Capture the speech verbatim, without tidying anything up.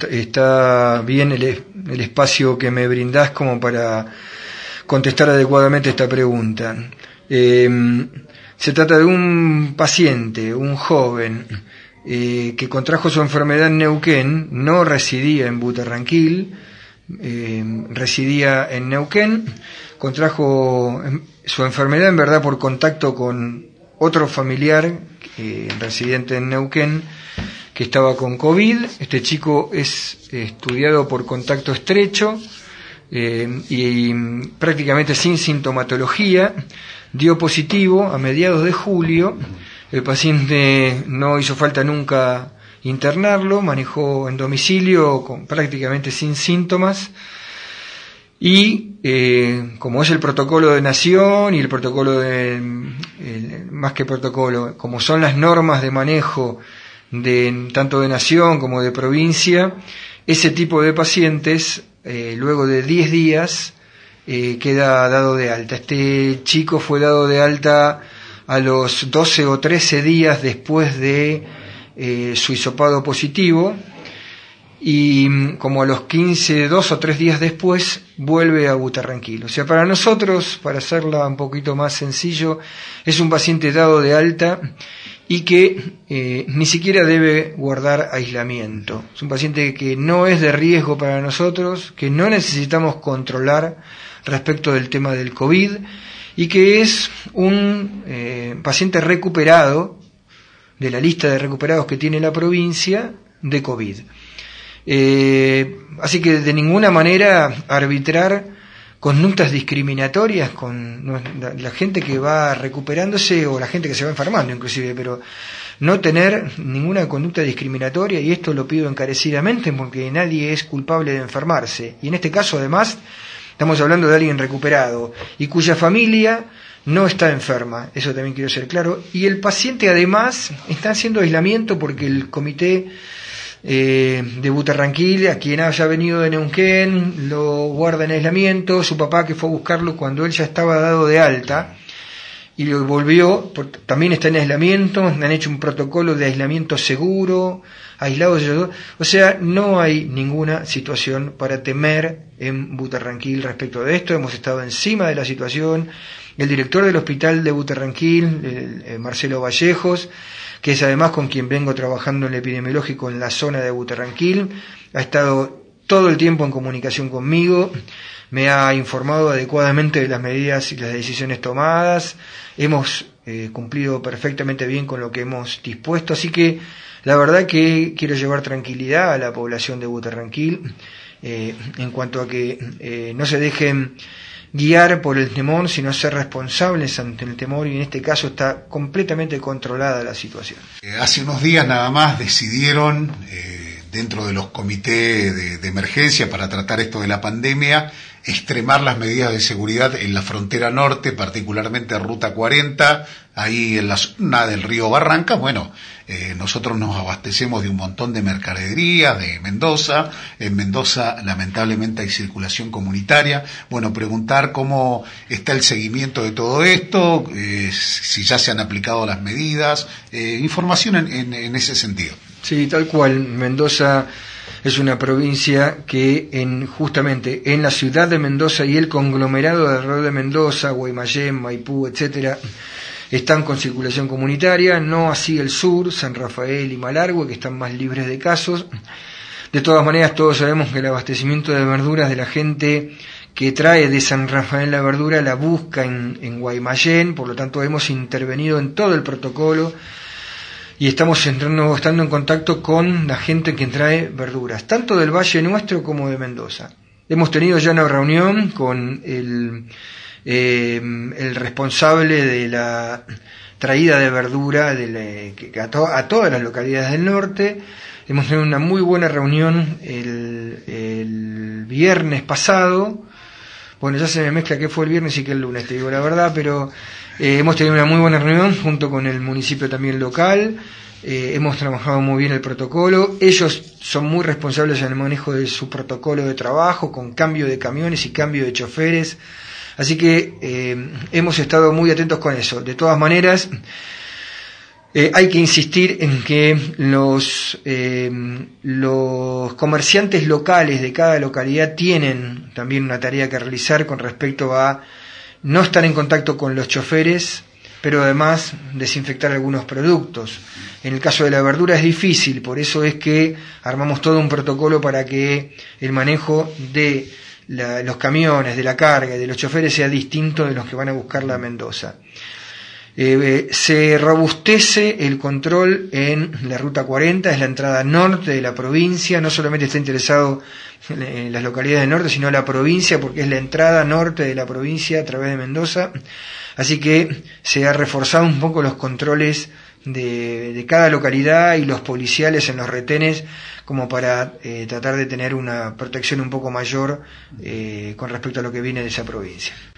está bien el, el espacio que me brindás como para contestar adecuadamente esta pregunta. Eh, se trata de un paciente, un joven, eh, que contrajo su enfermedad en Neuquén, no residía en Butarranquil, eh, residía en Neuquén, contrajo su enfermedad en verdad por contacto con otro familiar eh, residente en Neuquén que estaba con COVID. Este chico es eh, estudiado por contacto estrecho eh, y, y prácticamente sin sintomatología. Dio positivo a mediados de julio. El paciente no hizo falta nunca internarlo, manejó en domicilio con, prácticamente sin síntomas. Y eh, como es el protocolo de nación y el protocolo de, eh, más que protocolo, como son las normas de manejo de tanto de nación como de provincia, ese tipo de pacientes, eh, luego de diez días, eh, queda dado de alta. Este chico fue dado de alta a los doce o trece días después de eh, su hisopado positivo, y como a los quince, dos o tres días después, vuelve a Butarranquil. O sea, para nosotros, para hacerla un poquito más sencillo, es un paciente dado de alta y que eh, ni siquiera debe guardar aislamiento. Es un paciente que no es de riesgo para nosotros, que no necesitamos controlar respecto del tema del COVID, y que es un eh, paciente recuperado de la lista de recuperados que tiene la provincia de COVID. Eh, así que de ninguna manera arbitrar conductas discriminatorias con la, la gente que va recuperándose o la gente que se va enfermando inclusive, pero no tener ninguna conducta discriminatoria, y esto lo pido encarecidamente porque nadie es culpable de enfermarse, y en este caso además estamos hablando de alguien recuperado y cuya familia no está enferma, eso también quiero ser claro, y el paciente además está haciendo aislamiento porque el comité Eh, de Butarranquil, a quien haya venido de Neuquén, lo guarda en aislamiento. Su papá, que fue a buscarlo cuando él ya estaba dado de alta y lo volvió, también está en aislamiento. Han hecho un protocolo de aislamiento seguro, aislados ellos dos. O sea, no hay ninguna situación para temer en Butarranquil respecto de esto. Hemos estado encima de la situación. El director del hospital de Butarranquil, el, el Marcelo Vallejos, que es además con quien vengo trabajando en el epidemiológico en la zona de Butarranquil, ha estado todo el tiempo en comunicación conmigo, me ha informado adecuadamente de las medidas y las decisiones tomadas, hemos eh, cumplido perfectamente bien con lo que hemos dispuesto, así que la verdad que quiero llevar tranquilidad a la población de Butarranquil eh, en cuanto a que eh, no se dejen guiar por el temor, sino ser responsables ante el temor, y en este caso está completamente controlada la situación. Eh, hace unos días nada más decidieron, eh, dentro de los comités de, de emergencia para tratar esto de la pandemia, extremar las medidas de seguridad en la frontera norte, particularmente Ruta cuarenta, ahí en la zona del río Barrancas. Bueno, eh, nosotros nos abastecemos de un montón de mercadería de Mendoza. En Mendoza lamentablemente hay circulación comunitaria. Bueno, preguntar cómo está el seguimiento de todo esto, eh, si ya se han aplicado las medidas, eh, información en, en, en ese sentido. Sí, tal cual. Mendoza es una provincia que en justamente en la ciudad de Mendoza y el conglomerado de alrededor de Mendoza, Guaymallén, Maipú, etcétera, están con circulación comunitaria, no así el sur, San Rafael y Malargüe, que están más libres de casos. De todas maneras, todos sabemos que el abastecimiento de verduras de la gente que trae de San Rafael la verdura la busca en, en Guaymallén, por lo tanto hemos intervenido en todo el protocolo y estamos entrando, estando en contacto con la gente que trae verduras, tanto del Valle Nuestro como de Mendoza. Hemos tenido ya una reunión con el, eh, el responsable de la traída de verdura de la, que a, to, a todas las localidades del norte. Hemos tenido una muy buena reunión el, el viernes pasado. Bueno, ya se me mezcla qué fue el viernes y qué el lunes, te digo la verdad, pero eh, hemos tenido una muy buena reunión junto con el municipio también local. Eh, hemos trabajado muy bien el protocolo. Ellos son muy responsables en el manejo de su protocolo de trabajo, con cambio de camiones y cambio de choferes. Así que eh, hemos estado muy atentos con eso. De todas maneras, Eh, hay que insistir en que los, eh, los comerciantes locales de cada localidad tienen también una tarea que realizar con respecto a no estar en contacto con los choferes, pero además desinfectar algunos productos. En el caso de la verdura es difícil, por eso es que armamos todo un protocolo para que el manejo de la, los camiones, de la carga y de los choferes sea distinto de los que van a buscarla a Mendoza. Eh, se robustece el control en la ruta cuarenta, es la entrada norte de la provincia, no solamente está interesado en las localidades del norte, sino la provincia, porque es la entrada norte de la provincia a través de Mendoza, así que se ha reforzado un poco los controles de, de cada localidad y los policiales en los retenes, como para eh, tratar de tener una protección un poco mayor eh, con respecto a lo que viene de esa provincia.